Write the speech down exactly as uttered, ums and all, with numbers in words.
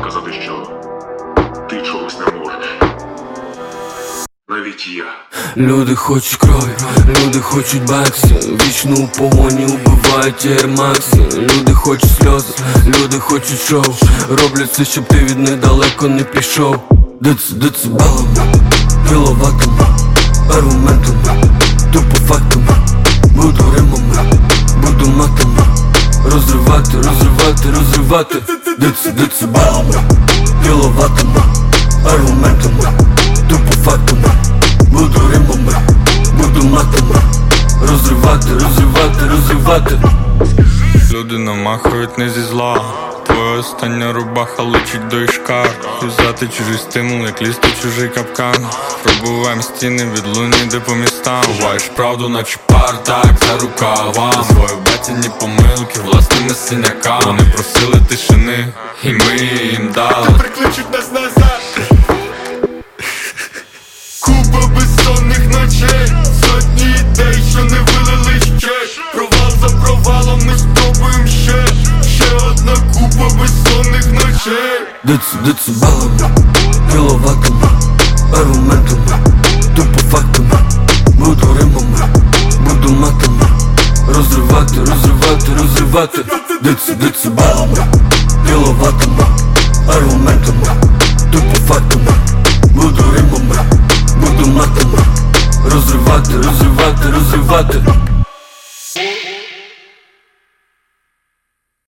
доказати, що ти чогось не можеш. Навіть я. Люди хочуть крові, люди хочуть баксі, вічно у погоні убивають Air-Maxі. Люди хочуть сльози, люди хочуть шоу, роблять все, щоб ти від них далеко не пішов. Дец, децибелами, кіловатами, аргументами, тупо фактами. Буду римами, буду матами, розривати, розривати, розривати. Дец, децибелами, кіловатами, аргументами, тупо фактами. Буду римами, буду матами, розривати, розривати, розривати. Люди намахують не зі зла. Твоя остання рубаха лучить до ішкар. Взяти чужий стимул, як лізти чужий капкан. Пробуваєм стіни від луні, де по містам. Ховаєш правду, наче партак за рукава. Свої батіні помилки власними синяками. Вони просили тишини, і ми їм дали. Прикличуть нас назад. Купа безсонних ночей, сотні ідей, що не вилили ще. Провал за провалом, ми спробуємо ще. Ще одна купа безсонних ночей. Дец, децибелами, кіловатами, аргументами, тупо фактами. Буду римами, буду матами, розривати, розривати, розривати. Дец, децибелами,